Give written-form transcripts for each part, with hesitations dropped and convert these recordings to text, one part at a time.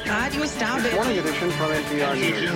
Radio Star Morning edition from NPR News.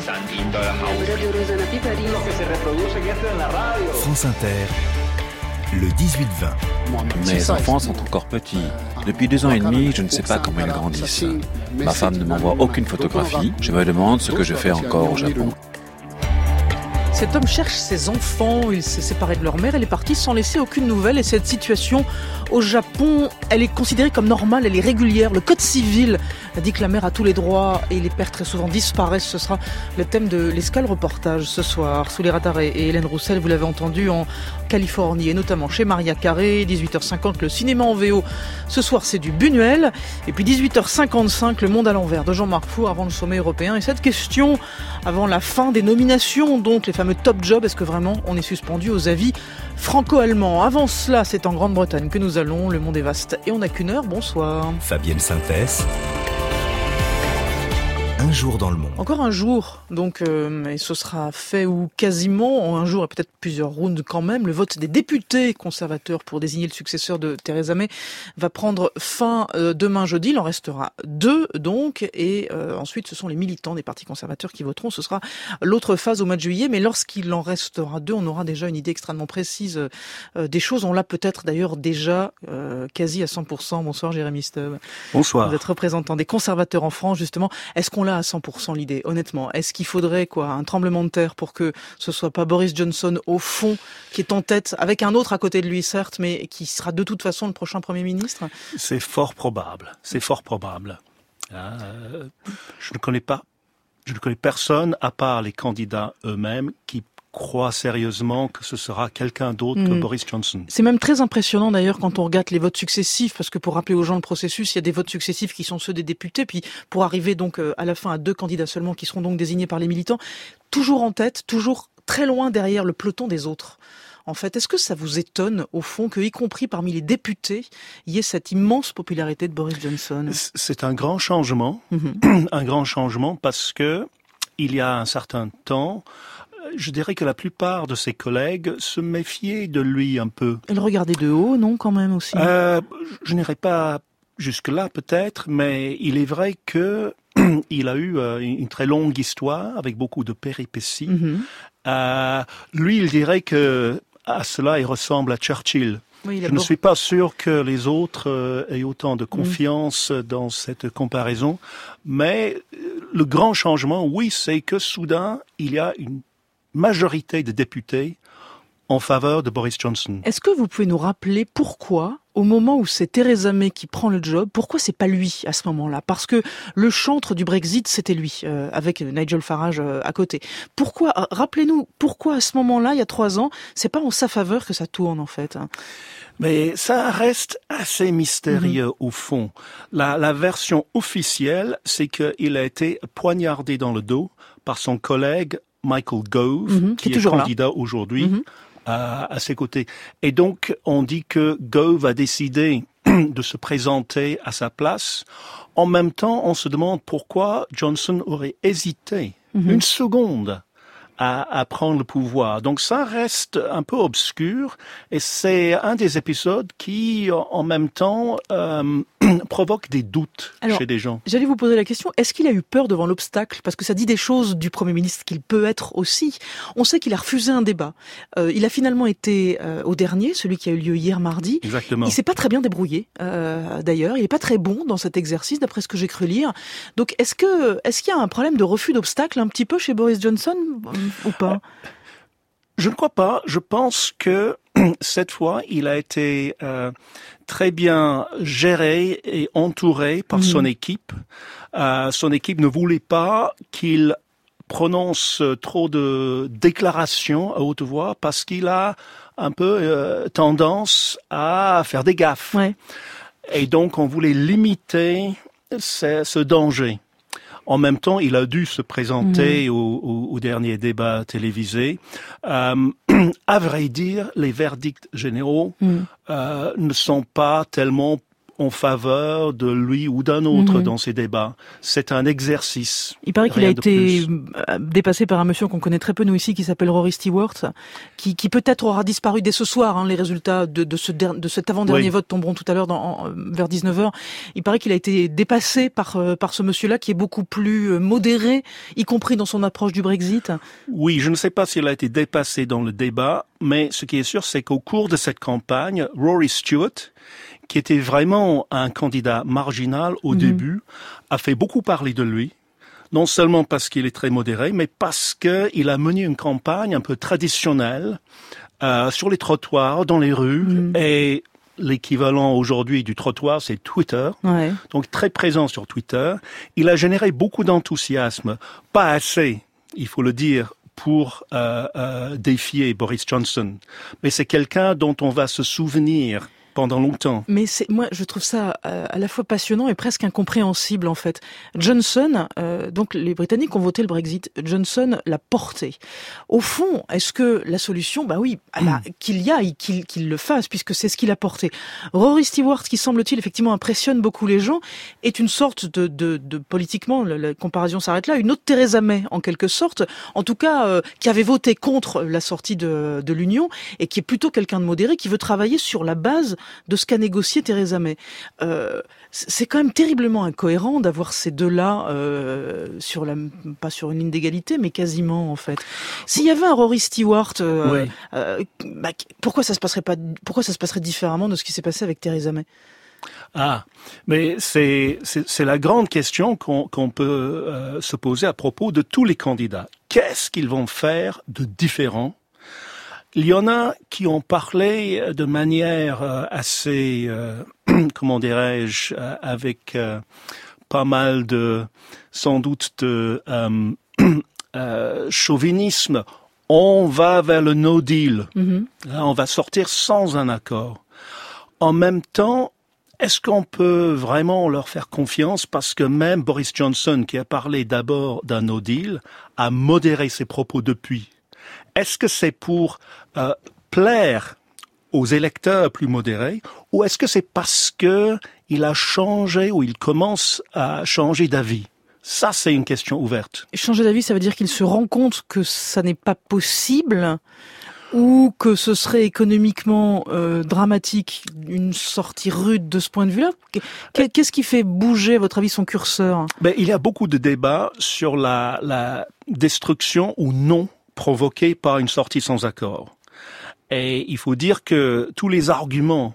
France Inter, le 18-20. Mes enfants sont encore petits. Depuis 2 ans et demi, je ne sais pas comment ils grandissent. Ma femme ne m'envoie aucune photographie. Je me demande ce que je fais encore au Japon. Cet homme cherche ses enfants, il s'est séparé de leur mère, elle est partie sans laisser aucune nouvelle et cette situation au Japon, elle est considérée comme normale, elle est régulière. Le code civil dit que la mère a tous les droits et les pères très souvent disparaissent. Ce sera le thème de l'Escale Reportage ce soir. Souleymane Rattare et Hélène Roussel, vous l'avez entendu en Californie et notamment chez Maria Carré, 18h50 le cinéma en VO. Ce soir c'est du Buñuel et puis 18h55 le monde à l'envers de Jean-Marc Four avant le sommet européen. Et cette question avant la fin des nominations, donc les fameux top jobs, est-ce que vraiment on est suspendu aux avis franco-allemands? Avant cela, c'est en Grande-Bretagne que nous allons, le monde est vaste et on n'a qu'une heure, bonsoir. Fabienne Synthèse. Un jour dans le monde. Encore un jour, donc, et ce sera fait ou quasiment, en un jour et peut-être plusieurs rounds quand même. Le vote des députés conservateurs pour désigner le successeur de Theresa May va prendre fin demain jeudi. Il en restera 2 donc, et ensuite ce sont les militants des partis conservateurs qui voteront. Ce sera l'autre phase au mois de juillet, mais lorsqu'il en restera 2, on aura déjà une idée extrêmement précise des choses. On l'a peut-être d'ailleurs déjà quasi à 100%. Bonsoir Jérémy Stubb. Bonsoir. Vous êtes représentant des conservateurs en France justement. Est-ce qu'on l'a à 100% l'idée, honnêtement? Est-ce qu'il faudrait un tremblement de terre pour que ce soit pas Boris Johnson au fond qui est en tête, avec un autre à côté de lui certes, mais qui sera de toute façon le prochain Premier ministre? C'est fort probable. C'est fort probable. Je ne connais personne à part les candidats eux-mêmes qui croit sérieusement que ce sera quelqu'un d'autre que Boris Johnson. C'est même très impressionnant d'ailleurs quand on regarde les votes successifs, parce que pour rappeler aux gens le processus, il y a des votes successifs qui sont ceux des députés, puis pour arriver donc à la fin à 2 candidats seulement qui seront donc désignés par les militants, toujours en tête, toujours très loin derrière le peloton des autres. En fait, est-ce que ça vous étonne, au fond, que, y compris parmi les députés, il y ait cette immense popularité de Boris Johnson? C'est un grand changement, un grand changement parce que il y a un certain temps, je dirais que la plupart de ses collègues se méfiaient de lui un peu. Elle regardait de haut, non, quand même aussi? Je n'irai pas jusque-là peut-être, mais il est vrai que il a eu une très longue histoire avec beaucoup de péripéties. Lui, il dirait que à cela, il ressemble à Churchill. Oui, je ne suis pas sûr que les autres aient autant de confiance dans cette comparaison, mais le grand changement, oui, c'est que soudain, il y a une majorité de députés en faveur de Boris Johnson. Est-ce que vous pouvez nous rappeler pourquoi, au moment où c'est Theresa May qui prend le job, pourquoi c'est pas lui à ce moment-là? Parce que le chantre du Brexit, c'était lui, avec Nigel Farage à côté. Pourquoi, rappelez-nous, pourquoi à ce moment-là, il y a 3 ans, c'est pas en sa faveur que ça tourne en fait? Mais ça reste assez mystérieux au fond. La version officielle, c'est qu'il a été poignardé dans le dos par son collègue Michael Gove, qui est candidat aujourd'hui à ses côtés. Et donc, on dit que Gove a décidé de se présenter à sa place. En même temps, on se demande pourquoi Johnson aurait hésité une seconde à prendre le pouvoir. Donc ça reste un peu obscur et c'est un des épisodes qui, en même temps, provoque des doutes chez des gens. J'allais vous poser la question, est-ce qu'il a eu peur devant l'obstacle? Parce que ça dit des choses du Premier ministre qu'il peut être aussi. On sait qu'il a refusé un débat. Il a finalement été au dernier, celui qui a eu lieu hier mardi. Exactement. Il s'est pas très bien débrouillé, d'ailleurs. Il est pas très bon dans cet exercice, d'après ce que j'ai cru lire. Donc est-ce qu'il y a un problème de refus d'obstacle un petit peu chez Boris Johnson ou pas? Je ne crois pas. Je pense que cette fois, il a été très bien géré et entouré par son équipe. Son équipe ne voulait pas qu'il prononce trop de déclarations à haute voix parce qu'il a un peu tendance à faire des gaffes. Ouais. Et donc, on voulait limiter ce danger. En même temps, il a dû se présenter au dernier débat télévisé. À vrai dire, les verdicts généraux ne sont pas tellement en faveur de lui ou d'un autre dans ces débats. C'est un exercice. Il paraît qu'il a été dépassé par un monsieur qu'on connaît très peu nous ici, qui s'appelle Rory Stewart, qui peut-être aura disparu dès ce soir. Les résultats de cet avant-dernier vote tomberont tout à l'heure vers 19h. Il paraît qu'il a été dépassé par ce monsieur-là, qui est beaucoup plus modéré, y compris dans son approche du Brexit. Oui, je ne sais pas s'il a été dépassé dans le débat, mais ce qui est sûr, c'est qu'au cours de cette campagne, Rory Stewart, qui était vraiment un candidat marginal au début, a fait beaucoup parler de lui. Non seulement parce qu'il est très modéré, mais parce qu'il a mené une campagne un peu traditionnelle sur les trottoirs, dans les rues, et l'équivalent aujourd'hui du trottoir, c'est Twitter. Ouais. Donc très présent sur Twitter. Il a généré beaucoup d'enthousiasme, pas assez, il faut le dire, pour défier Boris Johnson. Mais c'est quelqu'un dont on va se souvenir pendant longtemps. Mais moi, je trouve ça à la fois passionnant et presque incompréhensible, en fait. Johnson, donc les Britanniques ont voté le Brexit. Johnson l'a porté. Au fond, est-ce que la solution, qu'il y aille, qu'il le fasse, puisque c'est ce qu'il a porté. Rory Stewart, qui semble-t-il effectivement impressionne beaucoup les gens, est une sorte de politiquement, la comparaison s'arrête là, une autre Theresa May, en quelque sorte, en tout cas, qui avait voté contre la sortie de l'Union, et qui est plutôt quelqu'un de modéré, qui veut travailler sur la base de ce qu'a négocié Theresa May. C'est quand même terriblement incohérent d'avoir ces deux-là pas sur une ligne d'égalité, mais quasiment en fait. S'il y avait un Rory Stewart, pourquoi ça se passerait différemment de ce qui s'est passé avec Theresa May? Mais c'est la grande question qu'on peut se poser à propos de tous les candidats. Qu'est-ce qu'ils vont faire de différent? Il y en a qui ont parlé de manière assez, comment dirais-je, avec pas mal sans doute de chauvinisme. On va vers le no deal. Là, on va sortir sans un accord. En même temps, est-ce qu'on peut vraiment leur faire confiance, parce que même Boris Johnson, qui a parlé d'abord d'un no deal, a modéré ses propos depuis. Est-ce que c'est pour plaire aux électeurs plus modérés, ou est-ce que c'est parce que il a changé ou il commence à changer d'avis? Ça, c'est une question ouverte. Changer d'avis, ça veut dire qu'il se rend compte que ça n'est pas possible, ou que ce serait économiquement dramatique, une sortie rude de ce point de vue-là? Qu'est-ce qui fait bouger, à votre avis, son curseur? Il y a beaucoup de débats sur la destruction ou non provoquée par une sortie sans accord. Et il faut dire que tous les arguments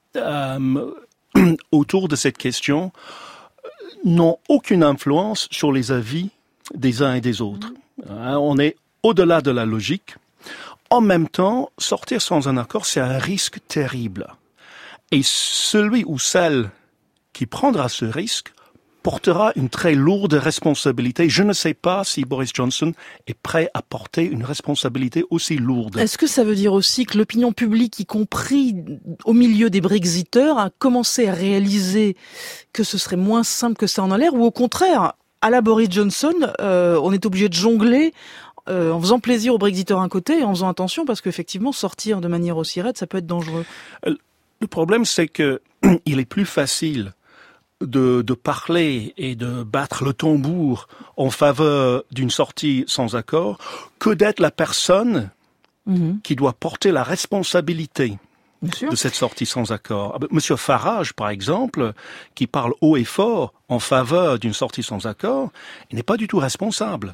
autour de cette question n'ont aucune influence sur les avis des uns et des autres. On est au-delà de la logique. En même temps, sortir sans un accord, c'est un risque terrible. Et celui ou celle qui prendra ce risque portera une très lourde responsabilité. Je ne sais pas si Boris Johnson est prêt à porter une responsabilité aussi lourde. Est-ce que ça veut dire aussi que l'opinion publique, y compris au milieu des Brexiteurs, a commencé à réaliser que ce serait moins simple que ça en a l'air, ou au contraire, à la Boris Johnson, on est obligé de jongler en faisant plaisir aux Brexiteurs d'un côté et en faisant attention, parce qu'effectivement, sortir de manière aussi raide, ça peut être dangereux. Le problème, c'est que il est plus facile de parler et de battre le tambour en faveur d'une sortie sans accord que d'être la personne qui doit porter la responsabilité de cette sortie sans accord. Monsieur Farage, par exemple, qui parle haut et fort en faveur d'une sortie sans accord, il n'est pas du tout responsable.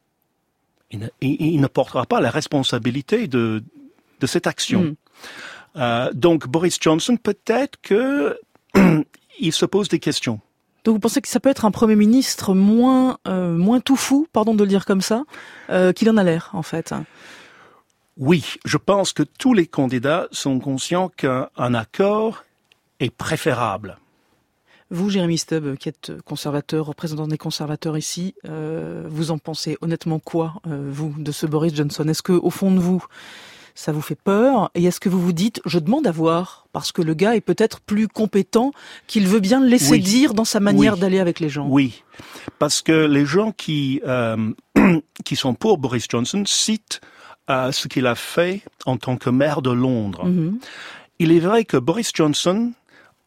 Il ne portera pas la responsabilité de cette action. Donc Boris Johnson, peut-être que il se pose des questions. Donc vous pensez que ça peut être un Premier ministre moins tout fou, pardon de le dire comme ça, qu'il en a l'air, en fait? Oui, je pense que tous les candidats sont conscients qu'un accord est préférable. Vous, Jeremy Stubbs, qui êtes conservateur, représentant des conservateurs ici, vous en pensez honnêtement quoi, vous, de ce Boris Johnson? Est-ce que, au fond de vous, ça vous fait peur? Et est-ce que vous vous dites, je demande à voir, parce que le gars est peut-être plus compétent, qu'il veut bien le laisser dire dans sa manière d'aller avec les gens? Oui, parce que les gens qui sont pour Boris Johnson citent ce qu'il a fait en tant que maire de Londres. Il est vrai que Boris Johnson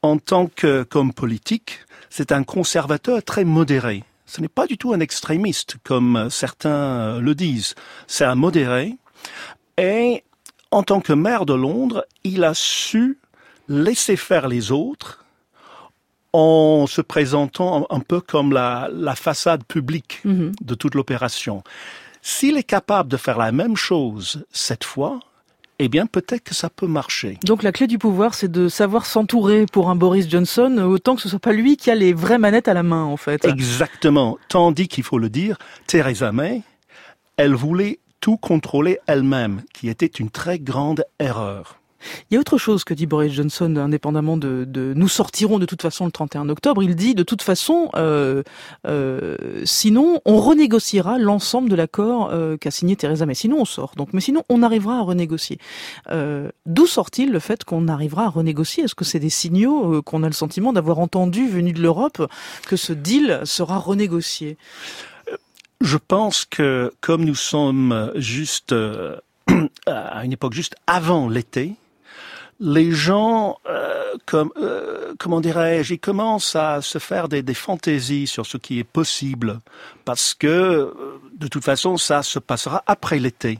en tant qu'homme politique, c'est un conservateur très modéré. Ce n'est pas du tout un extrémiste, comme certains le disent. C'est un modéré. Et en tant que maire de Londres, il a su laisser faire les autres en se présentant un peu comme la façade publique de toute l'opération. S'il est capable de faire la même chose cette fois, eh bien peut-être que ça peut marcher. Donc la clé du pouvoir, c'est de savoir s'entourer pour un Boris Johnson, autant que ce soit pas lui qui a les vraies manettes à la main, en fait. Exactement. Tandis qu'il faut le dire, Theresa May, elle voulait tout contrôler elle-même, qui était une très grande erreur. Il y a autre chose que dit Boris Johnson, indépendamment de nous sortirons de toute façon le 31 octobre. Il dit de toute façon, sinon on renégociera l'ensemble de l'accord qu'a signé Theresa May. Sinon on sort. Donc, mais sinon on arrivera à renégocier. D'où sort-il le fait qu'on arrivera à renégocier? Est-ce que c'est des signaux qu'on a le sentiment d'avoir entendu venus de l'Europe que ce deal sera renégocié? Je pense que comme nous sommes juste à une époque juste avant l'été, les gens, comment dirais-je, ils commencent à se faire des fantaisies sur ce qui est possible, parce que de toute façon, ça se passera après l'été.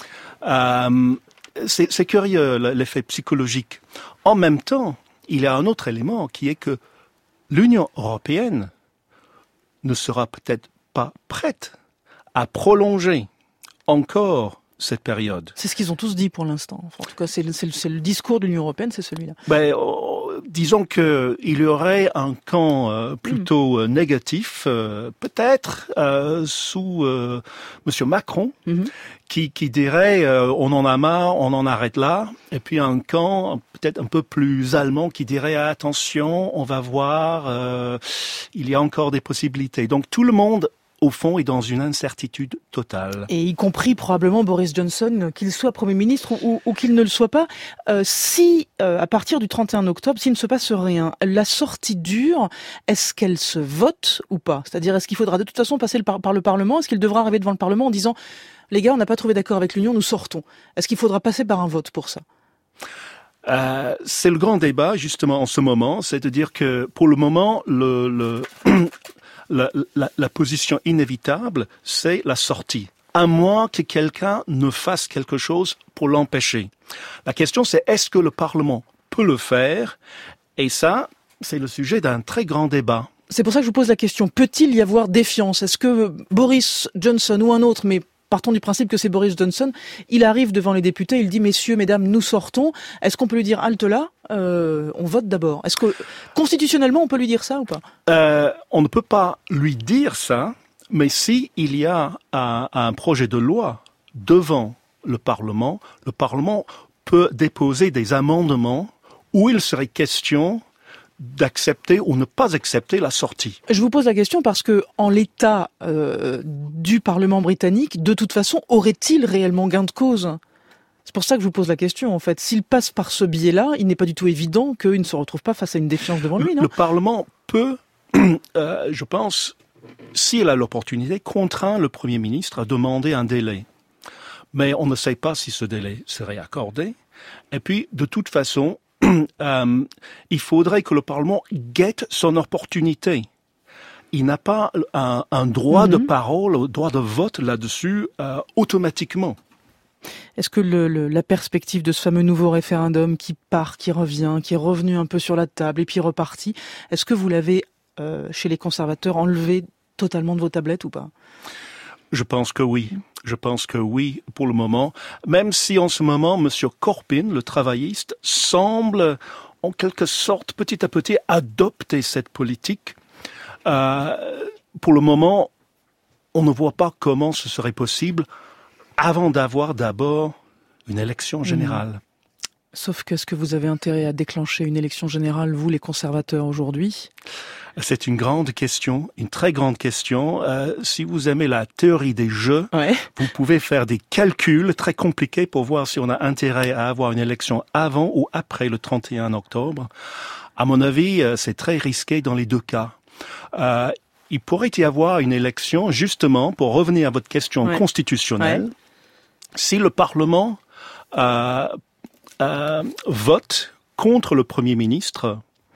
C'est curieux l'effet psychologique. En même temps, il y a un autre élément qui est que l'Union européenne ne sera peut-être pas prête à prolonger encore cette période. C'est ce qu'ils ont tous dit pour l'instant. Enfin, en tout cas, c'est le discours de l'Union européenne, c'est celui-là. Disons que il y aurait un camp plutôt négatif, peut-être sous Monsieur Macron, qui dirait on en a marre, on en arrête là, et puis un camp peut-être un peu plus allemand qui dirait attention, on va voir, il y a encore des possibilités. Donc tout le monde au fond, est dans une incertitude totale. Et y compris probablement Boris Johnson, qu'il soit Premier ministre ou qu'il ne le soit pas. Si, à partir du 31 octobre, s'il ne se passe rien, la sortie dure, est-ce qu'elle se vote ou pas? C'est-à-dire, est-ce qu'il faudra de toute façon passer par le Parlement? Est-ce qu'il devra arriver devant le Parlement en disant « Les gars, on n'a pas trouvé d'accord avec l'Union, nous sortons ». Est-ce qu'il faudra passer par un vote pour ça? C'est le grand débat, justement, en ce moment. C'est-à-dire que, pour le moment, la position inévitable, c'est la sortie. À moins que quelqu'un ne fasse quelque chose pour l'empêcher. La question, c'est est-ce que le Parlement peut le faire? Et ça, c'est le sujet d'un très grand débat. C'est pour ça que je vous pose la question. Peut-il y avoir défiance? Est-ce que Boris Johnson ou un autre, mais partons du principe que c'est Boris Johnson, il arrive devant les députés, il dit « Messieurs, mesdames, nous sortons ». Est-ce qu'on peut lui dire « Halte là, on vote d'abord ». Est-ce que constitutionnellement, on peut lui dire ça ou pas? On ne peut pas lui dire ça, mais si il y a un projet de loi devant le Parlement peut déposer des amendements où il serait question d'accepter ou ne pas accepter la sortie. Je vous pose la question parce que en l'état du Parlement britannique, de toute façon, aurait-il réellement gain de cause? C'est pour ça que je vous pose la question, en fait. S'il passe par ce biais-là, il n'est pas du tout évident qu'il ne se retrouve pas face à une défiance devant lui, non? Le Parlement peut, je pense, s'il a l'opportunité, contraindre le Premier ministre à demander un délai. Mais on ne sait pas si ce délai serait accordé. Et puis, de toute façon, il faudrait que le Parlement guette son opportunité. Il n'a pas un droit de parole, un droit de vote là-dessus automatiquement. Est-ce que la perspective de ce fameux nouveau référendum qui part, qui revient, qui est revenu un peu sur la table et puis reparti, est-ce que vous l'avez, chez les conservateurs, enlevé totalement de vos tablettes ou pas? Je pense que oui. Je pense que oui, pour le moment. Même si en ce moment, M. Corbyn, le travailliste, semble en quelque sorte, petit à petit, adopter cette politique. Pour le moment, on ne voit pas comment ce serait possible avant d'avoir d'abord une élection générale. Sauf qu'est-ce que vous avez intérêt à déclencher une élection générale, vous les conservateurs, aujourd'hui? C'est une grande question, une très grande question. Si vous aimez la théorie des jeux, vous pouvez faire des calculs très compliqués pour voir si on a intérêt à avoir une élection avant ou après le 31 octobre. À mon avis, c'est très risqué dans les deux cas. Il pourrait y avoir une élection, justement, pour revenir à votre question constitutionnelle, si le Parlement vote contre le Premier ministre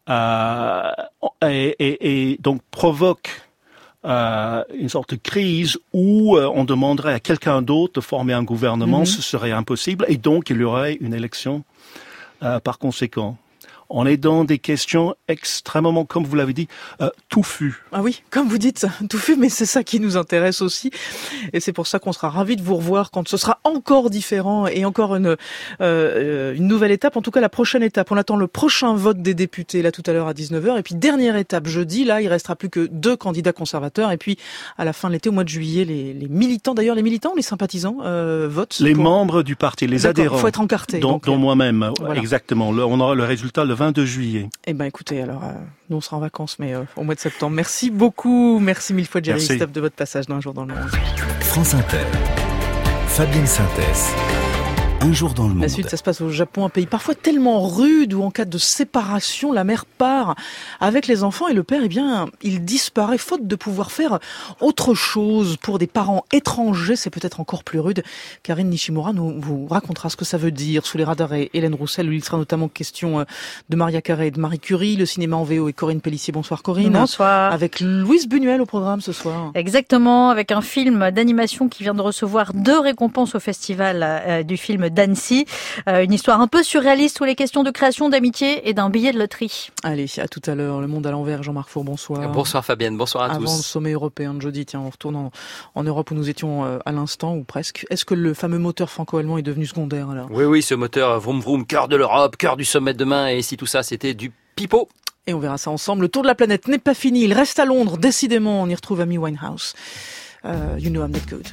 et donc provoque une sorte de crise où on demanderait à quelqu'un d'autre de former un gouvernement, ce serait impossible, et donc il y aurait une élection par conséquent. On est dans des questions extrêmement, comme vous l'avez dit, touffues. Ah oui, comme vous dites, touffues, mais c'est ça qui nous intéresse aussi. Et c'est pour ça qu'on sera ravis de vous revoir quand ce sera encore différent et encore une nouvelle étape. En tout cas, la prochaine étape. On attend le prochain vote des députés, là, tout à l'heure à 19h. Et puis, dernière étape, jeudi, là, il restera plus que 2 candidats conservateurs. Et puis, à la fin de l'été, au mois de juillet, les militants, d'ailleurs, les militants ou les sympathisants votent. Les membres du parti, les adhérents. Il faut être encarté. Dont moi-même, voilà. Exactement. On aura le résultat le 22 juillet. Eh ben, écoutez, alors, nous, on sera en vacances, mais au mois de septembre. Merci beaucoup. Merci mille fois, Jerry Stop, de votre passage dans Un jour dans le monde. France Inter. Fabienne Synthès. Un jour dans le monde. La suite, ça se passe au Japon, un pays parfois tellement rude où en cas de séparation, la mère part avec les enfants et le père, eh bien, il disparaît faute de pouvoir faire autre chose. Pour des parents étrangers, c'est peut-être encore plus rude. Karine Nishimura vous racontera ce que ça veut dire sous les radars et Hélène Roussel, où il sera notamment question de Maria Carré et de Marie Curie, le cinéma en VO et Corinne Pellissier. Bonsoir Corinne. Bonsoir. Avec Louise Buñuel au programme ce soir. Exactement, avec un film d'animation qui vient de recevoir 2 récompenses au festival du film d'Annecy. Une histoire un peu surréaliste où les questions de création, d'amitié et d'un billet de loterie. Allez, à tout à l'heure. Le monde à l'envers, Jean-Marc Four, bonsoir. Bonsoir Fabienne, bonsoir à tous. Avant le sommet européen de jeudi, tiens, on retourne en Europe où nous étions à l'instant, ou presque. Est-ce que le fameux moteur franco-allemand est devenu secondaire alors ? Oui, ce moteur vroom vroom, cœur de l'Europe, cœur du sommet de demain, et si tout ça c'était du pipeau. Et on verra ça ensemble. Le tour de la planète n'est pas fini, il reste à Londres, décidément. On y retrouve Amy Winehouse. You know I'm not good.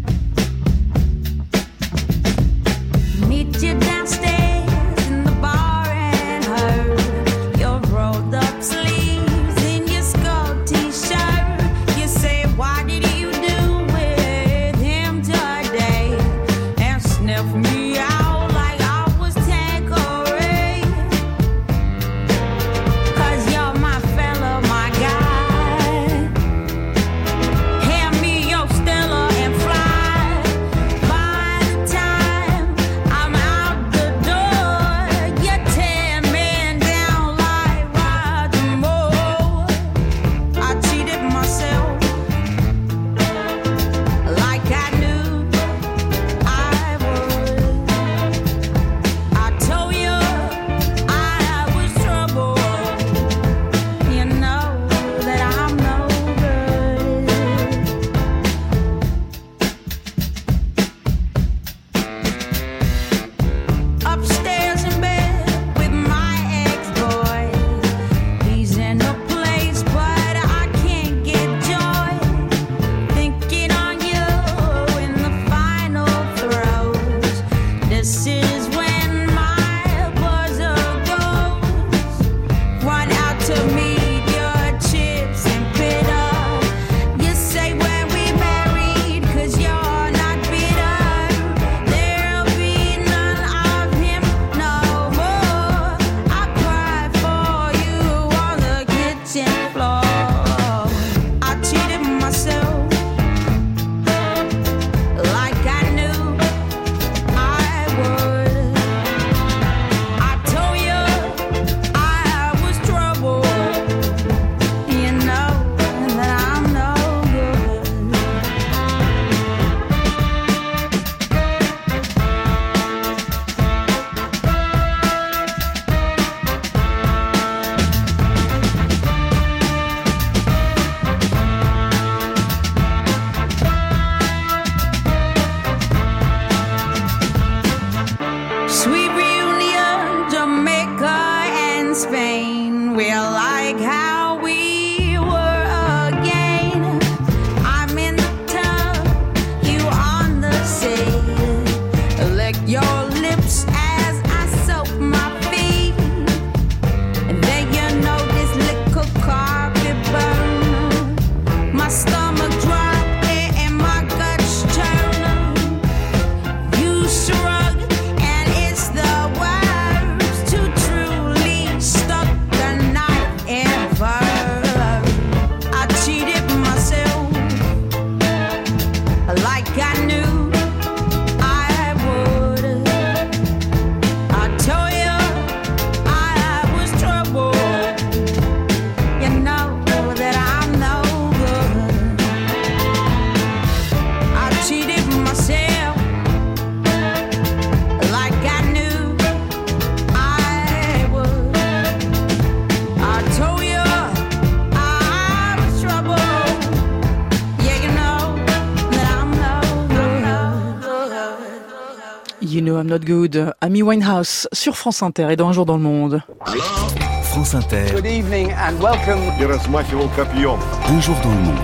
Meet you downstairs in the bar and heard your rolled up sleeves in your skull t-shirt. You say, what did you do with him today? And sniff me out like I was Tanqueray. 'Cause you're my fella, my guy. Hand me your Stella and fly. By the time I'm out the door, you tear me down like Roger Moore. I cheated myself like I knew I would. I told you I was trouble. You know that I'm no good. Upstairs in bed with my ex-boy. He's in a place, but I can't get joy. Thinking on you in the final throes. This is when my buzzer goes. Run out to meet your chips and bitter. You say when we married, 'cause you're not bitter. There'll be none of him no more. I cried for you on the kitchen floor. I cheated myself like I knew I would. I told you I was trouble. You know that I'm no good. Sweet reunion, Jamaica and Spain. We're like how we were again. I'm in the tub, you on the sea. Lick your lips as I soak my feet. And then you know this little carpet burn. My stomach drop and my guts churn. You shrug and it's the worst to truly stuck the knife in fur. I cheated myself like I knew I would. I told you I was trouble. You Know I'm Not Good, Amy Winehouse, sur France Inter et dans Un jour dans le monde. France Inter, Good evening and welcome. un jour dans le monde.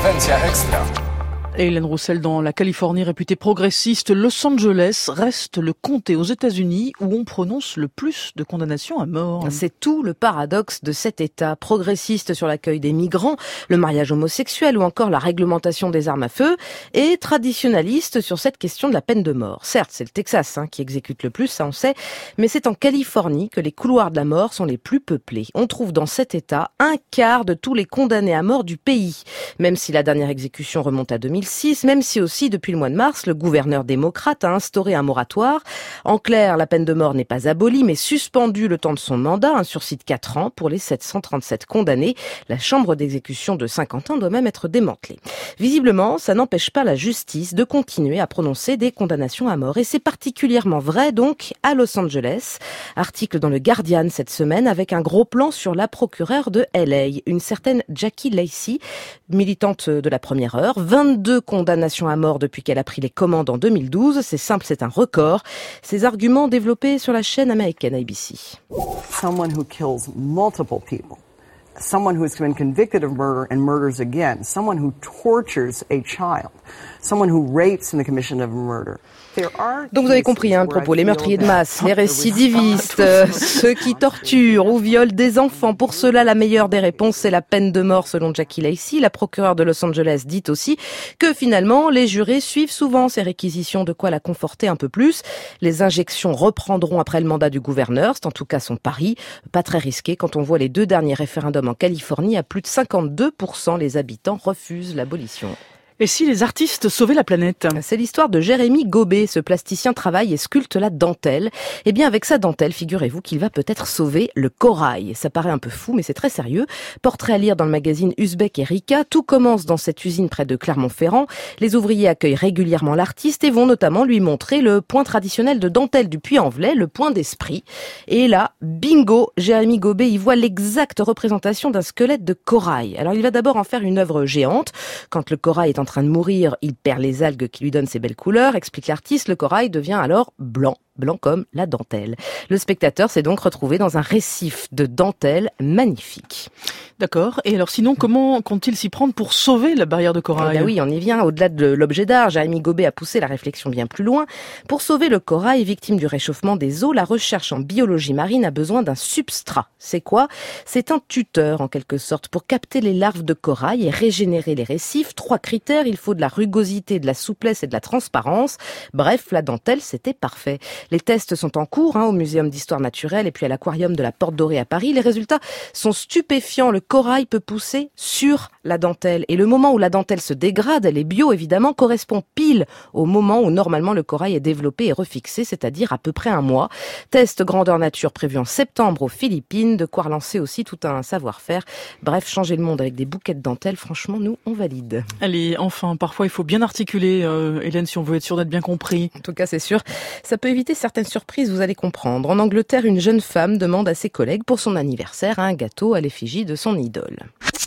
Et Hélène Roussel, dans la Californie réputée progressiste, Los Angeles reste le comté aux États-Unis où on prononce le plus de condamnations à mort. C'est tout le paradoxe de cet État, progressiste sur l'accueil des migrants, le mariage homosexuel ou encore la réglementation des armes à feu, et traditionnaliste sur cette question de la peine de mort. Certes, c'est le Texas qui exécute le plus, ça on sait, mais c'est en Californie que les couloirs de la mort sont les plus peuplés. On trouve dans cet État un quart de tous les condamnés à mort du pays, même si la dernière exécution remonte à 2006, même si aussi depuis le mois de mars, le gouverneur démocrate a instauré un moratoire. En clair, la peine de mort n'est pas abolie, mais suspendue le temps de son mandat, un sursis de 4 ans pour les 737 condamnés. La chambre d'exécution de Saint-Quentin doit même être démantelée. Visiblement, ça n'empêche pas la justice de continuer à prononcer des condamnations à mort. Et c'est particulièrement vrai, donc, à Los Angeles. Article dans le Guardian cette semaine avec un gros plan sur la procureure de LA, une certaine Jackie Lacey, militante de la première heure. 22 condamnations à mort depuis qu'elle a pris les commandes en 2012. C'est simple, c'est un record. Ces arguments développés sur la chaîne américaine ABC. Someone who kills multiple people, someone who has been convicted of murder and murders again, someone who tortures a child, someone who rapes in the commission of murder. Donc vous avez compris le propos, les meurtriers de masse, les récidivistes, ceux qui torturent ou violent des enfants. Pour cela, la meilleure des réponses, c'est la peine de mort selon Jackie Lacey. La procureure de Los Angeles dit aussi que finalement, les jurés suivent souvent ces réquisitions, de quoi la conforter un peu plus. Les injections reprendront après le mandat du gouverneur, c'est en tout cas son pari. Pas très risqué quand on voit les 2 derniers référendums en Californie, à plus de 52%, les habitants refusent l'abolition. Et si les artistes sauvaient la planète ? C'est l'histoire de Jérémy Gobet. Ce plasticien travaille et sculpte la dentelle. Eh bien, avec sa dentelle, figurez-vous qu'il va peut-être sauver le corail. Ça paraît un peu fou, mais c'est très sérieux. Portrait à lire dans le magazine Uzbek et Rika. Tout commence dans cette usine près de Clermont-Ferrand. Les ouvriers accueillent régulièrement l'artiste et vont notamment lui montrer le point traditionnel de dentelle du Puy-en-Velay, le point d'esprit. Et là, bingo, Jérémy Gobet y voit l'exacte représentation d'un squelette de corail. Alors, il va d'abord en faire une œuvre géante. Quand le corail est en train de mourir, il perd les algues qui lui donnent ses belles couleurs, explique l'artiste, le corail devient alors blanc comme la dentelle. Le spectateur s'est donc retrouvé dans un récif de dentelle magnifique. D'accord. Et alors sinon, comment compte-t-il s'y prendre pour sauver la barrière de corail ? Oui, on y vient. Au-delà de l'objet d'art, Jérémy Gobet a poussé la réflexion bien plus loin. Pour sauver le corail, victime du réchauffement des eaux, la recherche en biologie marine a besoin d'un substrat. C'est quoi ? C'est un tuteur, en quelque sorte, pour capter les larves de corail et régénérer les récifs. 3 critères, il faut de la rugosité, de la souplesse et de la transparence. Bref, la dentelle, c'était parfait. Les tests sont en cours au Muséum d'Histoire Naturelle et puis à l'Aquarium de la Porte Dorée à Paris. Les résultats sont stupéfiants. Le corail peut pousser sur la dentelle. Et le moment où la dentelle se dégrade, elle est bio évidemment, correspond pile au moment où normalement le corail est développé et refixé, c'est-à-dire à peu près 1 mois. Test grandeur nature prévu en septembre aux Philippines, de quoi relancer aussi tout un savoir-faire. Bref, changer le monde avec des bouquets de dentelle, franchement, nous, on valide. Allez, enfin, parfois il faut bien articuler, Hélène, si on veut être sûr d'être bien compris. En tout cas, c'est sûr, ça peut éviter certaines surprises, vous allez comprendre. En Angleterre, une jeune femme demande à ses collègues pour son anniversaire un gâteau à l'effigie de son idole.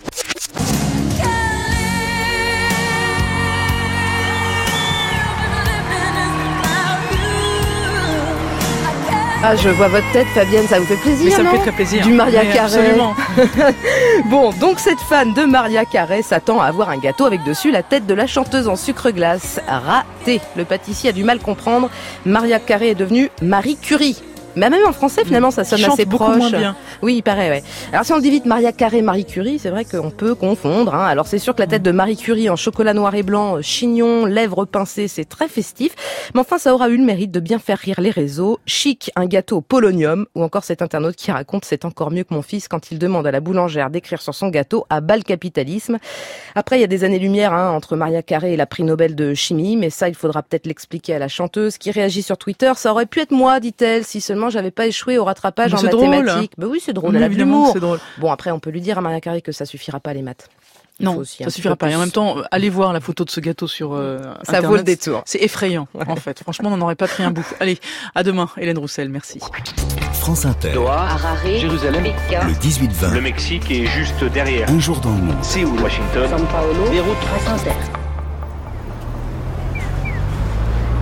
Ah, je vois votre tête, Fabienne, ça vous fait plaisir, mais ça non ? me fait très plaisir. Du Maria Carey. Absolument. Bon, donc cette fan de Maria Carey s'attend à avoir un gâteau avec dessus la tête de la chanteuse en sucre glace. Raté. Le pâtissier a du mal comprendre. Maria Carey est devenue Marie Curie. Mais même en français, finalement, ça sonne assez proche. Moins bien. Oui, il paraît, ouais. Alors, si on dit vite Maria Carey, Marie Curie, c'est vrai qu'on peut confondre, Alors, c'est sûr que la tête de Marie Curie en chocolat noir et blanc, chignon, lèvres pincées, c'est très festif. Mais enfin, ça aura eu le mérite de bien faire rire les réseaux. Chic, un gâteau au polonium, ou encore cet internaute qui raconte c'est encore mieux que mon fils quand il demande à la boulangère d'écrire sur son gâteau à bas le capitalisme. Après, il y a des années-lumière, entre Maria Carey et la prix Nobel de chimie, mais ça, il faudra peut-être l'expliquer à la chanteuse qui réagit sur Twitter. Ça aurait pu être moi, dit-elle, si seulement j'avais pas échoué au rattrapage en mathématiques. Drôle. Oui, c'est drôle, elle a de l'humour. C'est drôle. Bon, après, on peut lui dire à Maria Carey que ça suffira pas les maths. Non, ça suffira pas. Et en même temps, allez voir la photo de ce gâteau sur Internet. Ça vaut le détour. C'est effrayant, en fait. Franchement, on n'en aurait pas pris un bout. Allez, à demain, Hélène Roussel, merci. France Inter, Doha, Harare, Jérusalem, Pékin, le 18-20, le Mexique est juste derrière. un jour dans le monde. Séoul, Washington, São Paulo, Beyrouth. France Inter.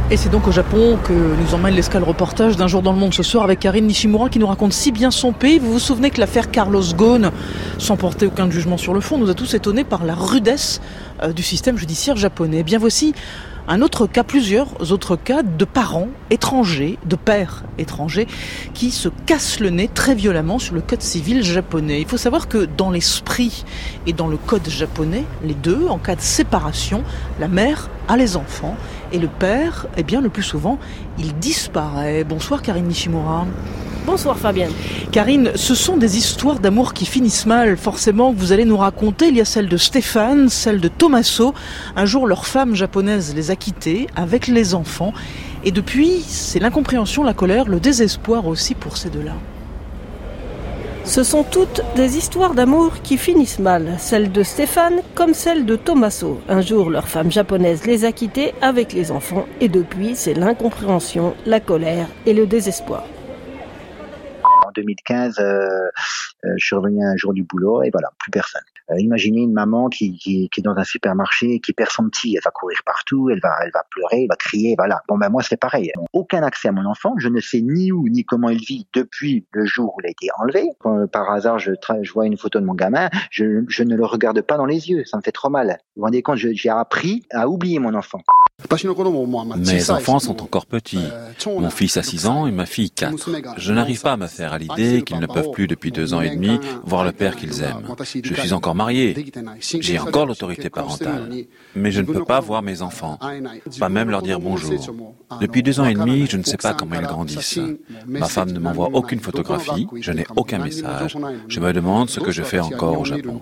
Et c'est donc au Japon que nous emmène l'escale reportage d'Un jour dans le monde ce soir avec Karine Nishimura qui nous raconte si bien son pays. Vous vous souvenez que l'affaire Carlos Ghosn, sans porter aucun jugement sur le fond, nous a tous étonnés par la rudesse du système judiciaire japonais. Bien voici plusieurs autres cas de parents étrangers, de pères étrangers qui se cassent le nez très violemment sur le code civil japonais. Il faut savoir que dans l'esprit et dans le code japonais, les deux, en cas de séparation, la mère a les enfants et le père, le plus souvent, il disparaît. Bonsoir Karine Nishimura. Bonsoir Fabienne. Karine, ce sont des histoires d'amour qui finissent mal, forcément, que vous allez nous raconter. Il y a celle de Stéphane, celle de Tommaso. Un jour, leur femme japonaise les a quittés avec les enfants. Et depuis, c'est l'incompréhension, la colère, le désespoir aussi pour ces deux-là. Ce sont toutes des histoires d'amour qui finissent mal. Celle de Stéphane comme celle de Tommaso. Un jour, leur femme japonaise les a quittés avec les enfants. Et depuis, c'est l'incompréhension, la colère et le désespoir. En 2015, je suis revenu un jour du boulot et voilà, plus personne. Imaginez une maman qui est dans un supermarché et qui perd son petit. Elle va courir partout, elle va pleurer, elle va crier, voilà. Bon moi c'est pareil. Aucun accès à mon enfant. Je ne sais ni où ni comment il vit depuis le jour où il a été enlevé. Quand par hasard je vois une photo de mon gamin, je ne le regarde pas dans les yeux. Ça me fait trop mal. Vous vous rendez compte, j'ai appris à oublier mon enfant. Mes enfants sont encore petits. Mon fils a 6 ans et ma fille 4. Je n'arrive pas à me faire à l'idée qu'ils ne peuvent plus depuis 2 ans et demi voir le père qu'ils aiment. Je suis encore marié. J'ai encore l'autorité parentale. Mais je ne peux pas voir mes enfants. Pas même leur dire bonjour. Depuis 2 ans et demi, je ne sais pas comment ils grandissent. Ma femme ne m'envoie aucune photographie. Je n'ai aucun message. Je me demande ce que je fais encore au Japon.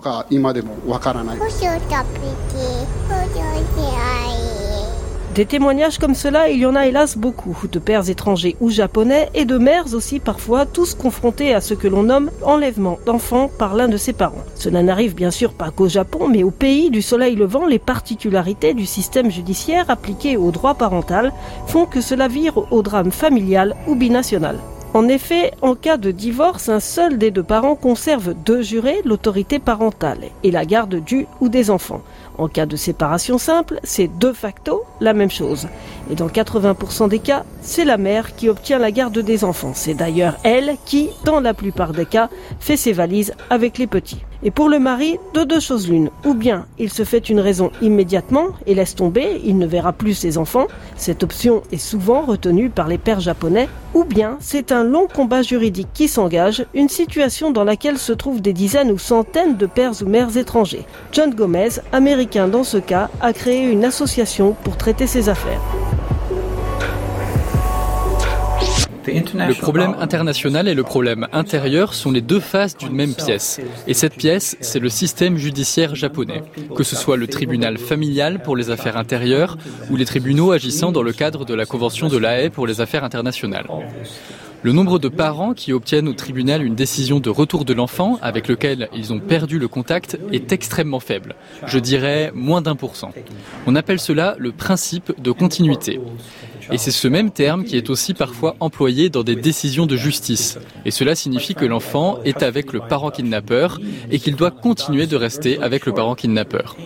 Des témoignages comme cela, il y en a hélas beaucoup, de pères étrangers ou japonais et de mères aussi parfois, tous confrontés à ce que l'on nomme enlèvement d'enfants par l'un de ses parents. Cela n'arrive bien sûr pas qu'au Japon, mais au pays du soleil levant, les particularités du système judiciaire appliqué au droit parental font que cela vire au drame familial ou binational. En effet, en cas de divorce, un seul des deux parents conserve de jure l'autorité parentale et la garde du ou des enfants. En cas de séparation simple, c'est de facto la même chose. Et dans 80% des cas, c'est la mère qui obtient la garde des enfants. C'est d'ailleurs elle qui, dans la plupart des cas, fait ses valises avec les petits. Et pour le mari, de deux choses l'une. Ou bien il se fait une raison immédiatement et laisse tomber, il ne verra plus ses enfants. Cette option est souvent retenue par les pères japonais. Ou bien c'est un long combat juridique qui s'engage, une situation dans laquelle se trouvent des dizaines ou centaines de pères ou mères étrangers. John Gomez, américain dans ce cas, a créé une association pour traiter ces affaires. Le problème international et le problème intérieur sont les deux faces d'une même pièce. Et cette pièce, c'est le système judiciaire japonais. Que ce soit le tribunal familial pour les affaires intérieures ou les tribunaux agissant dans le cadre de la Convention de La Haye pour les affaires internationales. Le nombre de parents qui obtiennent au tribunal une décision de retour de l'enfant avec lequel ils ont perdu le contact est extrêmement faible. Je dirais moins d'1%. On appelle cela le principe de continuité. Et c'est ce même terme qui est aussi parfois employé dans des décisions de justice. Et cela signifie que l'enfant est avec le parent kidnappeur et qu'il doit continuer de rester avec le parent kidnappeur.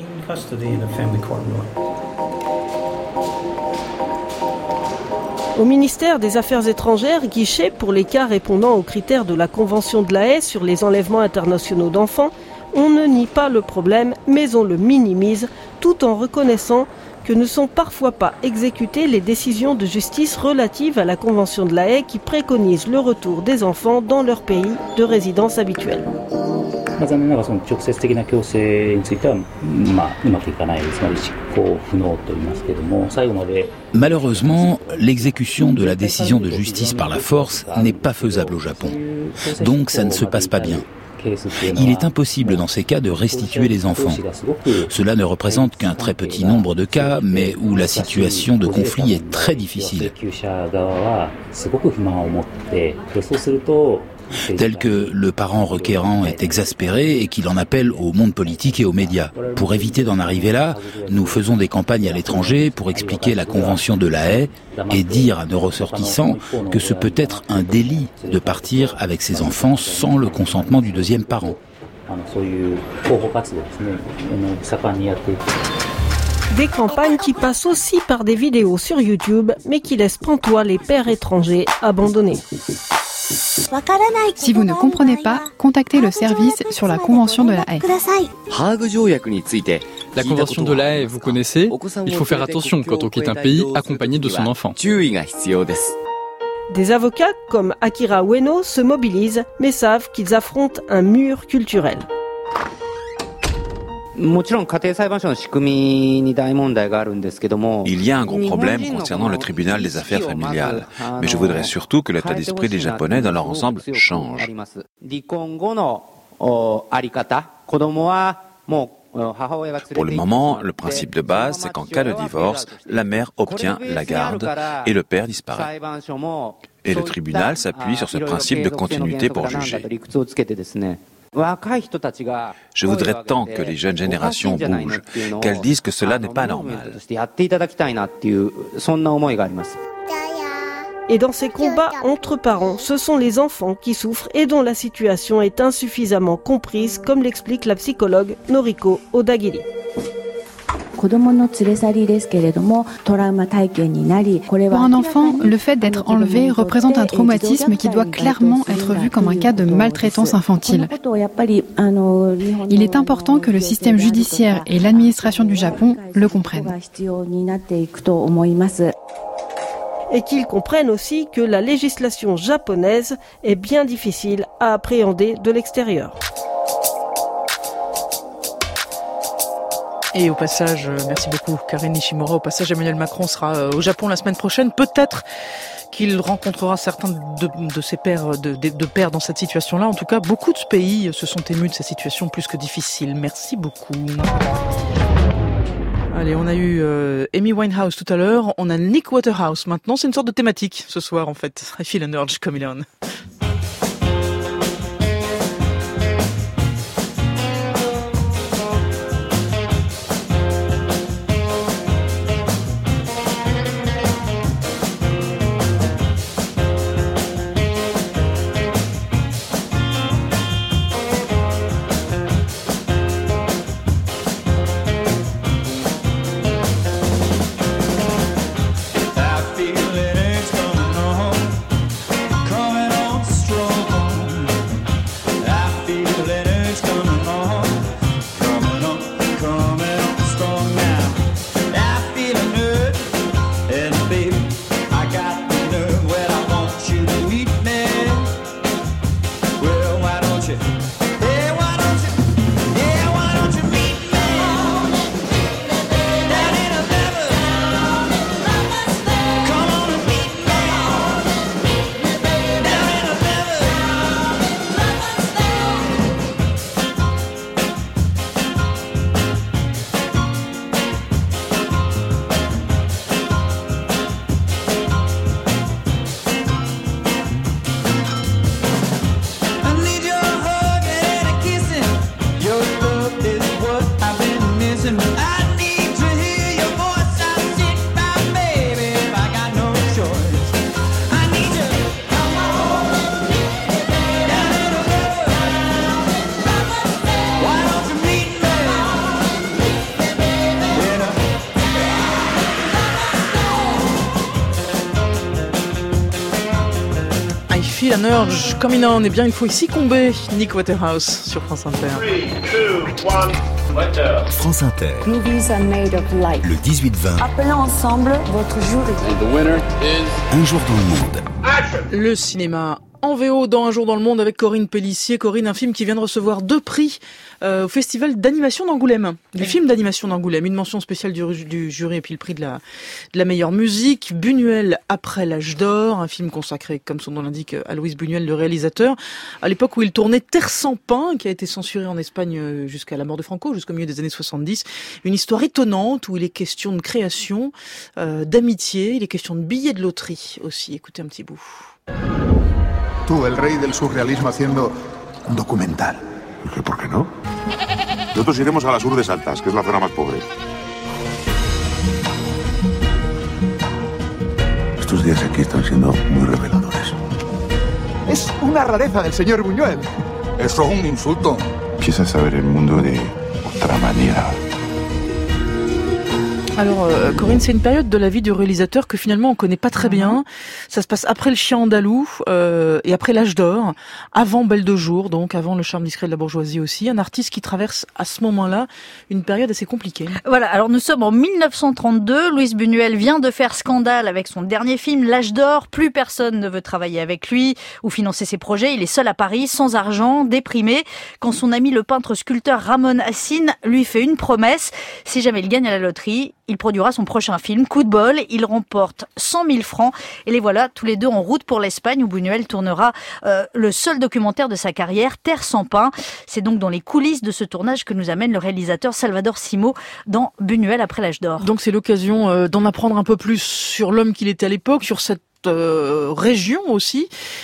Au ministère des Affaires étrangères, guichet pour les cas répondant aux critères de la Convention de La Haye sur les enlèvements internationaux d'enfants, on ne nie pas le problème, mais on le minimise, tout en reconnaissant que ne sont parfois pas exécutées les décisions de justice relatives à la Convention de La Haye qui préconise le retour des enfants dans leur pays de résidence habituelle. Malheureusement, l'exécution de la décision de justice par la force n'est pas faisable au Japon. Donc ça ne se passe pas bien. Il est impossible dans ces cas de restituer les enfants. Cela ne représente qu'un très petit nombre de cas, mais où la situation de conflit est très difficile. Tel que le parent requérant est exaspéré et qu'il en appelle au monde politique et aux médias. Pour éviter d'en arriver là, nous faisons des campagnes à l'étranger pour expliquer la Convention de La Haye et dire à nos ressortissants que ce peut être un délit de partir avec ses enfants sans le consentement du deuxième parent. Des campagnes qui passent aussi par des vidéos sur YouTube, mais qui laissent pantois les pères étrangers abandonnés. Si vous ne comprenez pas, contactez le service sur la Convention de la Haye. La Convention de la Haye, vous connaissez ? Il faut faire attention quand on quitte un pays accompagné de son enfant. Des avocats comme Akira Ueno se mobilisent, mais savent qu'ils affrontent un mur culturel. Il y a un gros problème concernant le tribunal des affaires familiales, mais je voudrais surtout que l'état d'esprit des Japonais dans leur ensemble change. Pour le moment, le principe de base, c'est qu'en cas de divorce, la mère obtient la garde et le père disparaît. Et le tribunal s'appuie sur ce principe de continuité pour juger. Je voudrais tant que les jeunes générations bougent, qu'elles disent que cela n'est pas normal. Et dans ces combats entre parents, ce sont les enfants qui souffrent et dont la situation est insuffisamment comprise, comme l'explique la psychologue Noriko Odagiri. Pour un enfant, le fait d'être enlevé représente un traumatisme qui doit clairement être vu comme un cas de maltraitance infantile. Il est important que le système judiciaire et l'administration du Japon le comprennent. Et qu'ils comprennent aussi que la législation japonaise est bien difficile à appréhender de l'extérieur. Et au passage, merci beaucoup Karine Nishimura, au passage Emmanuel Macron sera au Japon la semaine prochaine. Peut-être qu'il rencontrera certains de ses pairs, de pairs dans cette situation-là. En tout cas, beaucoup de pays se sont émus de cette situation plus que difficile. Merci beaucoup. Allez, on a eu Amy Winehouse tout à l'heure, on a Nick Waterhouse maintenant. C'est une sorte de thématique ce soir en fait. I feel an urge coming on. Un urge coming on, eh bien il faut ici comber Nick Waterhouse sur France Inter. 3, 2, 1, France Inter. Movies are made of light. Le 18-20. Appelons ensemble votre jury. The winner is Un jour dans le monde. Le cinéma en VO dans Un jour dans le monde avec Corinne Pellissier. Corinne, un film qui vient de recevoir 2 prix au Festival d'animation d'Angoulême. Du film d'animation d'Angoulême. Une mention spéciale du jury et puis le prix de la meilleure musique. Buñuel après l'âge d'or. Un film consacré, comme son nom l'indique, à Luis Buñuel, le réalisateur. À l'époque où il tournait Terre sans pain, qui a été censuré en Espagne jusqu'à la mort de Franco, jusqu'au milieu des années 70. Une histoire étonnante où il est question de création, d'amitié. Il est question de billets de loterie aussi. Écoutez un petit bout. Tú, el rey del surrealismo, haciendo un documental. ¿Por qué no? Nosotros iremos a las Urdes Altas, que es la zona más pobre. Estos días aquí están siendo muy reveladores. Es una rareza del señor Buñuel. Eso es un insulto. Empiezas a ver el mundo de otra manera. Alors Corinne, c'est une période de la vie du réalisateur que finalement on connaît pas très bien. Ça se passe après Le Chien andalou et après L'Âge d'or, avant Belle de jour, donc avant Le charme discret de la bourgeoisie aussi. Un artiste qui traverse à ce moment-là une période assez compliquée. Voilà, alors nous sommes en 1932. Luis Buñuel vient de faire scandale avec son dernier film L'Âge d'or. Plus personne ne veut travailler avec lui ou financer ses projets. Il est seul à Paris, sans argent, déprimé. Quand son ami le peintre sculpteur Ramon Assine lui fait une promesse, si jamais il gagne à la loterie, il produira son prochain film, Coup de bol. Il remporte 100 000 francs. Et les voilà, tous les deux en route pour l'Espagne où Buñuel tournera le seul documentaire de sa carrière, Terre sans pain. C'est donc dans les coulisses de ce tournage que nous amène le réalisateur Salvador Simo dans Buñuel après L'Âge d'or. Donc c'est l'occasion d'en apprendre un peu plus sur l'homme qu'il était à l'époque, sur cette région aussi,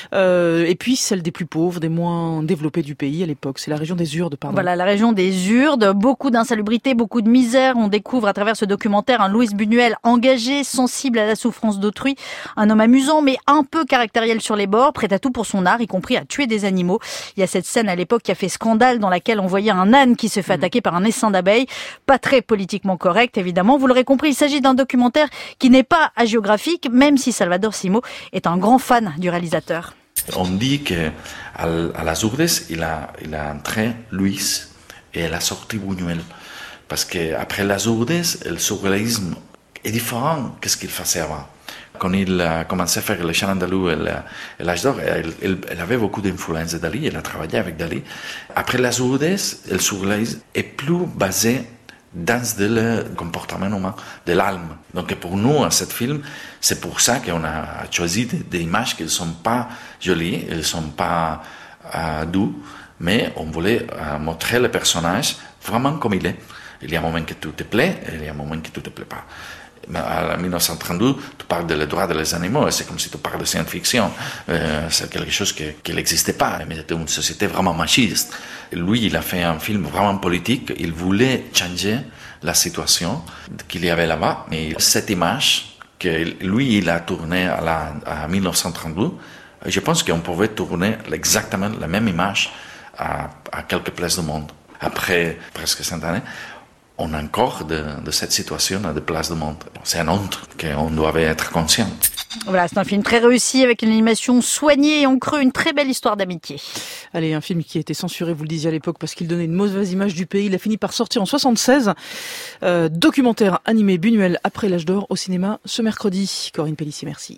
et puis celle des plus pauvres, des moins développés du pays à l'époque. C'est la région des Urdes, pardon. Voilà, la région des Urdes, beaucoup d'insalubrité, beaucoup de misère. On découvre à travers ce documentaire un Luis Buñuel engagé, sensible à la souffrance d'autrui, un homme amusant mais un peu caractériel sur les bords, prêt à tout pour son art, y compris à tuer des animaux. Il y a cette scène à l'époque qui a fait scandale dans laquelle on voyait un âne qui se fait attaquer par un essaim d'abeilles. Pas très politiquement correct, évidemment. Vous l'aurez compris, il s'agit d'un documentaire qui n'est pas hagiographique, même si Salvador Simo est un grand fan du réalisateur. On dit que à las Urdes il a entré Luis et elle a sorti Buñuel parce que après las Urdes le surréalisme est différent que ce qu'il faisait avant. Quand il a commencé à faire Le Chien andalou et L'Âge d'or, elle avait beaucoup d'influence de Dali, elle a travaillé avec Dali. Après las Urdes, le surréalisme est plus basé dans le comportement humain, de l'âme. Donc pour nous, à ce film, c'est pour ça qu'on a choisi des images qui ne sont pas jolies, elles ne sont pas douces, mais on voulait montrer le personnage vraiment comme il est. Il y a un moment que tout te plaît, et il y a un moment que tout te plaît pas. Mais en 1932, tu parles des droits des animaux, c'est comme si tu parles de science-fiction. C'est quelque chose qui n'existait pas, mais c'était une société vraiment machiste. Lui, il a fait un film vraiment politique, il voulait changer la situation qu'il y avait là-bas, mais cette image que lui, il a tournée à 1932, je pense qu'on pouvait tourner exactement la même image à quelques places du monde. Après presque 100 années, on a encore de cette situation à des places du monde. C'est un honte qu'on doit être conscient. Voilà, c'est un film très réussi avec une animation soignée et on creux une très belle histoire d'amitié. Allez, un film qui a été censuré, vous le disiez à l'époque, parce qu'il donnait une mauvaise image du pays. Il a fini par sortir en 1976. Documentaire animé Buñuel après L'Âge d'or au cinéma ce mercredi. Corinne Pellissier, merci.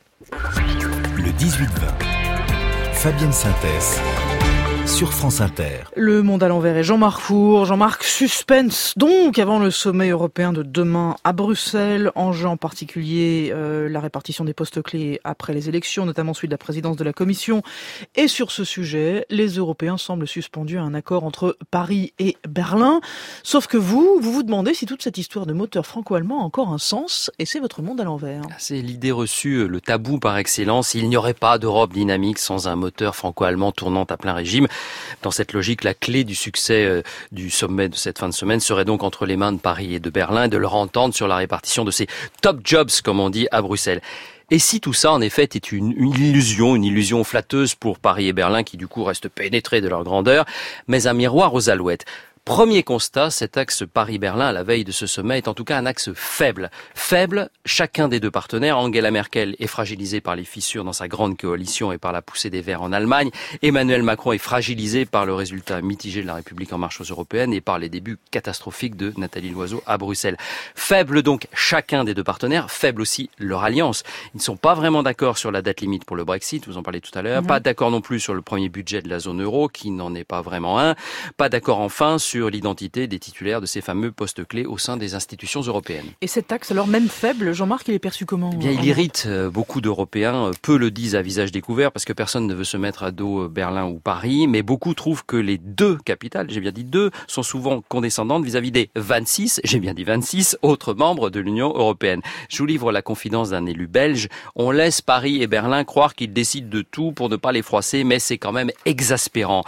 Le 18-20. Fabienne Synthèse. Sur France Inter. Le Monde à l'envers et Jean-Marc Four. Jean-Marc, suspense donc avant le sommet européen de demain à Bruxelles. Enjeu en particulier la répartition des postes clés après les élections, notamment celui de la présidence de la Commission. Et sur ce sujet, les Européens semblent suspendus à un accord entre Paris et Berlin. Sauf que vous vous demandez si toute cette histoire de moteur franco-allemand a encore un sens, et c'est votre Monde à l'envers. C'est l'idée reçue, le tabou par excellence. Il n'y aurait pas d'Europe dynamique sans un moteur franco-allemand tournant à plein régime. Dans cette logique, la clé du succès du sommet de cette fin de semaine serait donc entre les mains de Paris et de Berlin, et de leur entendre sur la répartition de ces top jobs, comme on dit à Bruxelles. Et si tout ça, en effet, était une illusion flatteuse pour Paris et Berlin, qui du coup restent pénétrés de leur grandeur, mais un miroir aux alouettes. Premier constat, cet axe Paris-Berlin à la veille de ce sommet est en tout cas un axe faible. Faible, chacun des deux partenaires. Angela Merkel est fragilisée par les fissures dans sa grande coalition et par la poussée des Verts en Allemagne. Emmanuel Macron est fragilisé par le résultat mitigé de la République en marche aux européennes et par les débuts catastrophiques de Nathalie Loiseau à Bruxelles. Faible donc chacun des deux partenaires, faible aussi leur alliance. Ils ne sont pas vraiment d'accord sur la date limite pour le Brexit, vous en parlez tout à l'heure. Pas d'accord non plus sur le premier budget de la zone euro, qui n'en est pas vraiment un. Pas d'accord enfin sur l'identité des titulaires de ces fameux postes clés au sein des institutions européennes. Et cet axe, alors même faible, Jean-Marc, il est perçu comment ? Eh bien, il irrite beaucoup d'Européens. Peu le disent à visage découvert parce que personne ne veut se mettre à dos Berlin ou Paris, mais beaucoup trouvent que les deux capitales, j'ai bien dit deux, sont souvent condescendantes vis-à-vis des 26, j'ai bien dit 26, autres membres de l'Union européenne. Je vous livre la confidence d'un élu belge. On laisse Paris et Berlin croire qu'ils décident de tout pour ne pas les froisser, mais c'est quand même exaspérant.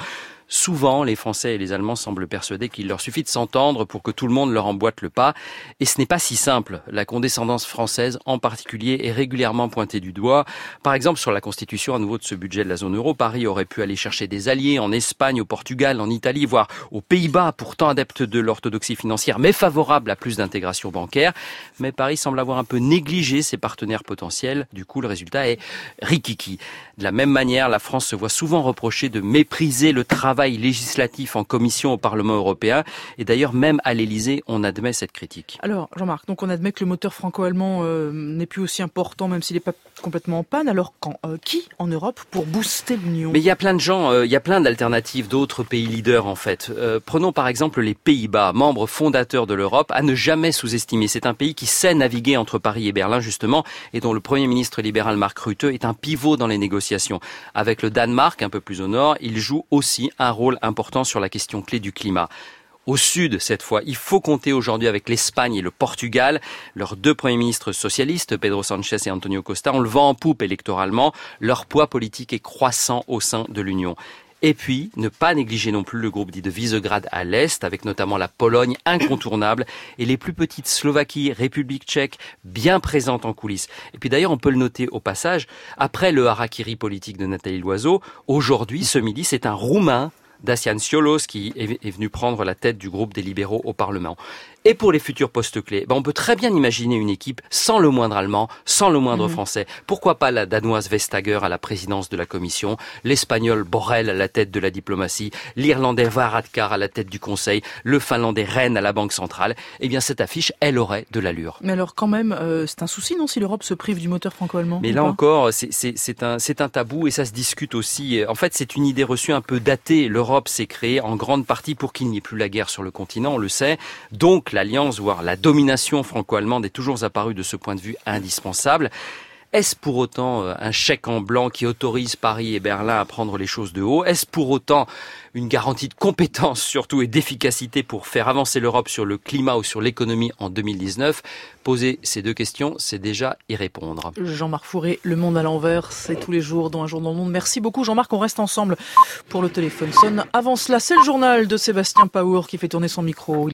Souvent, les Français et les Allemands semblent persuadés qu'il leur suffit de s'entendre pour que tout le monde leur emboîte le pas. Et ce n'est pas si simple. La condescendance française, en particulier, est régulièrement pointée du doigt. Par exemple, sur la constitution à nouveau de ce budget de la zone euro, Paris aurait pu aller chercher des alliés en Espagne, au Portugal, en Italie, voire aux Pays-Bas, pourtant adeptes de l'orthodoxie financière, mais favorables à plus d'intégration bancaire. Mais Paris semble avoir un peu négligé ses partenaires potentiels. Du coup, le résultat est rikiki. De la même manière, la France se voit souvent reprocher de mépriser le travail législatif en commission au Parlement européen. Et d'ailleurs, même à l'Élysée, on admet cette critique. Alors, Jean-Marc, donc on admet que le moteur franco-allemand n'est plus aussi important, même s'il n'est pas complètement en panne. Alors, qui en Europe pour booster l'Union? Mais il y a plein de gens, il y a plein d'alternatives d'autres pays leaders en fait. Prenons par exemple les Pays-Bas, membres fondateurs de l'Europe, à ne jamais sous-estimer. C'est un pays qui sait naviguer entre Paris et Berlin justement, et dont le Premier ministre libéral Mark Rutte est un pivot dans les négociations. Avec le Danemark, un peu plus au nord, il joue aussi un rôle important sur la question clé du climat. Au sud, cette fois, il faut compter aujourd'hui avec l'Espagne et le Portugal. Leurs deux premiers ministres socialistes, Pedro Sánchez et Antonio Costa, ont le vent en poupe électoralement. Leur poids politique est croissant au sein de l'Union. Et puis, ne pas négliger non plus le groupe dit de Visegrad à l'est, avec notamment la Pologne incontournable et les plus petites Slovaquie, République tchèque, bien présentes en coulisses. Et puis d'ailleurs, on peut le noter au passage, après le harakiri politique de Nathalie Loiseau, aujourd'hui, ce midi, c'est un Roumain, Dacian Ciolos, qui est venu prendre la tête du groupe des libéraux au Parlement. Et pour les futurs postes clés, on peut très bien imaginer une équipe sans le moindre Allemand, sans le moindre Français. Pourquoi pas la Danoise Vestager à la présidence de la Commission, l'Espagnol Borrell à la tête de la diplomatie, l'Irlandais Varadkar à la tête du Conseil, le Finlandais Rehn à la Banque centrale. Eh bien, cette affiche, elle aurait de l'allure. Mais alors, quand même, c'est un souci, non, si l'Europe se prive du moteur franco-allemand? Mais là encore, c'est un tabou et ça se discute aussi. En fait, c'est une idée reçue un peu datée. L'Europe s'est créée en grande partie pour qu'il n'y ait plus la guerre sur le continent, on le sait. Donc, l'alliance, voire la domination franco-allemande est toujours apparue de ce point de vue indispensable. Est-ce pour autant un chèque en blanc qui autorise Paris et Berlin à prendre les choses de haut? Est-ce pour autant une garantie de compétence surtout et d'efficacité pour faire avancer l'Europe sur le climat ou sur l'économie en 2019? Poser ces deux questions, c'est déjà y répondre. Jean-Marc Fourré, Le Monde à l'envers, c'est tous les jours dans Un jour dans le monde. Merci beaucoup Jean-Marc, on reste ensemble pour le téléphone sonne. Avant cela, c'est le journal de Sébastien Paour qui fait tourner son micro.